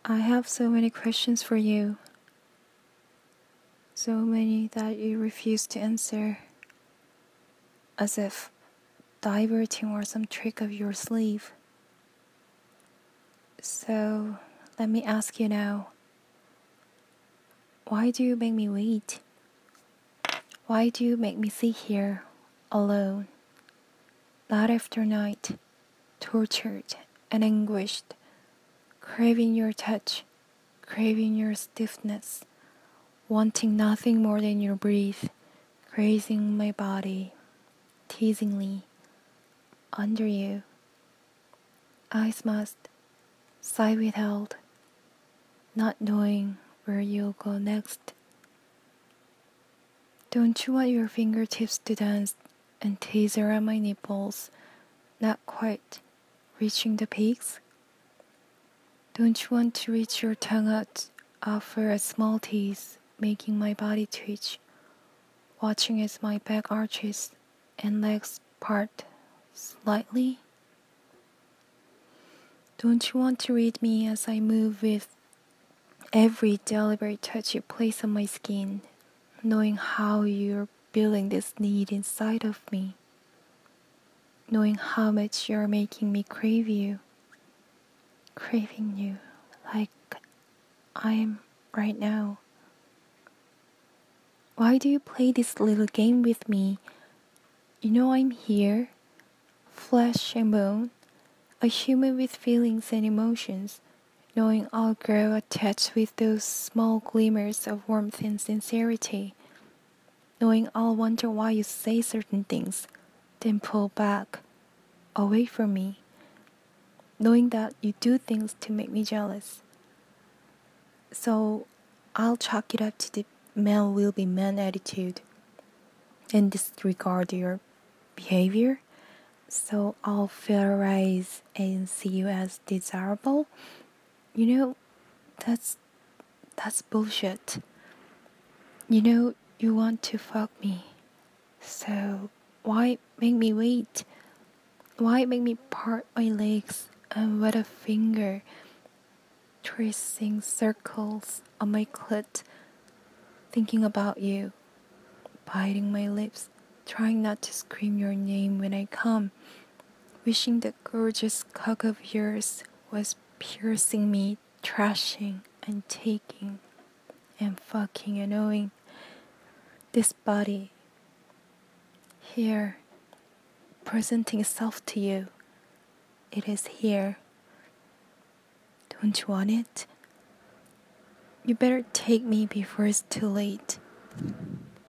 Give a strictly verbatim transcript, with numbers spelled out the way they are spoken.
I have so many questions for you. So many that you refuse to answer. As if diverting or some trick of your sleeve. So, let me ask you now. Why do you make me wait? Why do you make me sit here, alone, night after night, tortured and anguished, craving your touch, craving your stiffness, wanting nothing more than your breath, grazing my body, teasingly, under you. Eyes must, sigh withheld, not knowing where you'll go next. Don't you want your fingertips to dance and tease around my nipples, not quite reaching the peaks? Don't you want to reach your tongue out, offer a small tease, making my body twitch, watching as my back arches and legs part slightly? Don't you want to read me as I move with every deliberate touch you place on my skin, knowing how you're building this need inside of me, knowing how much you're making me crave you, craving you like I am right now? Why do you play this little game with me? You know I'm here, flesh and bone, a human with feelings and emotions, knowing I'll grow attached with those small glimmers of warmth and sincerity, knowing I'll wonder why you say certain things, then pull back, away from me, knowing that you do things to make me jealous. So I'll chalk it up to the man will be man attitude and disregard your behavior. So I'll filterize and see you as desirable. You know, that's that's bullshit. You know you want to fuck me. So why make me wait? Why make me part my legs and wet a finger, tracing circles on my clit, thinking about you, biting my lips, trying not to scream your name when I come, wishing that gorgeous cock of yours was piercing me, trashing and taking and fucking and knowing this body here presenting itself to you. It is here. Don't you want it? You better take me before it's too late.